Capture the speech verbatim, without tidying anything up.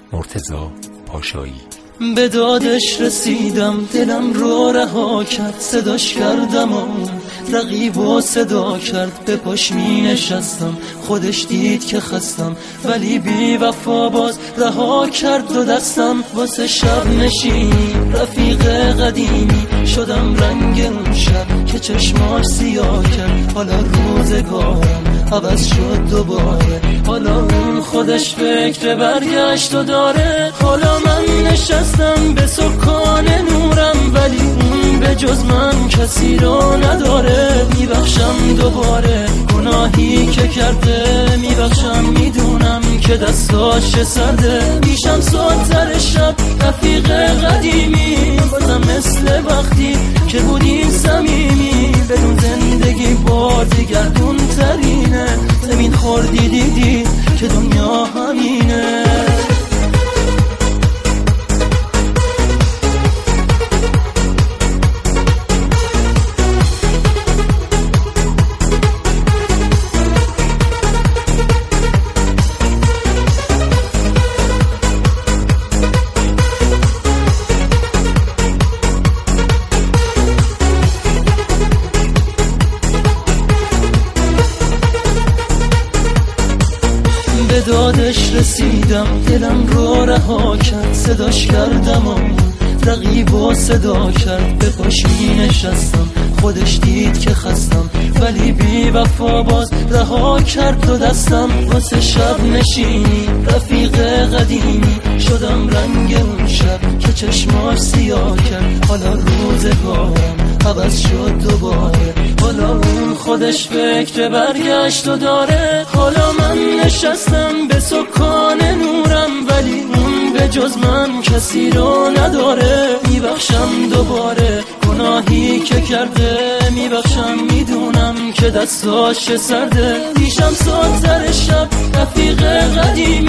مرتضی پاشایی. به دادش رسیدم، دلم رو رها کرد، صداش کردم و رقیب و صدا کرد. به پاش می نشستم، خودش دید که خستم، ولی بی وفا باز رها کرد دو دستم. واسه شب نشینی رفیق قدیمی شدم رنگ اون شب که چشماش سیاه کرد. حالا روزگارم عوض شد دوباره، حالا اون خودش فکر برگشت و داره. حالا من نشستم به سکان نورم، ولی اون به جز من کسی رو نداره. میبخشم دوباره گناهی که کرده، میبخشم میدونم که دستاش سرده. میشم ساتر شب رفیق قدیمی، بازم مثل وقتی که بودی صمیمی. بدون زندگی بار دیگردون ترینه، زمین خوردی دیدی که دنیا همینه. به دادش رسیدم، دلم رو رها کرد، صداش کردم و رقیب و صدا کرد. به پاش می نشستم، خودش دید که خستم، ولی بی وفا باز رها کرد دو دستم. واسه شب نشینی رفیق قدیمی شدم رنگ اون شب که چشماش سیاه کرد. حالا روزگارم عوض شد دوباره، حالا اون خودش فکر برگشت و داره. حالا من نشستم به سکان نورم، ولی اون به جز من کسی رو نداره. میبخشم دوباره گناهی که کرده، میبخشم میدونم که دستاش سرده. میشم ساتر شب رفیق قدیم